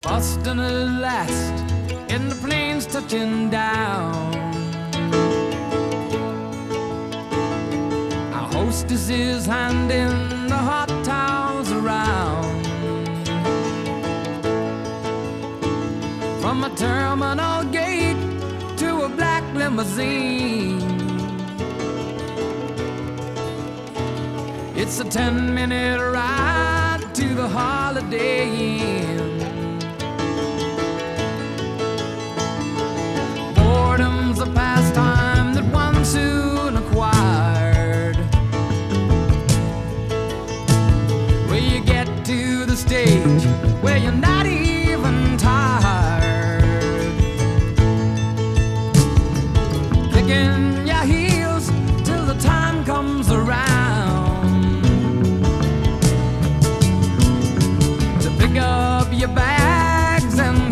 Boston at last, and the plane's touching down. Our hostess is handing the hot towels around. From a terminal gate to a black limousine, it's a 10-minute ride to the Holiday Inn. Boredom's a pastime that one soon acquired, where you get to the stage where you're not even tired, kicking your heels till the time comes around to pick up your bags and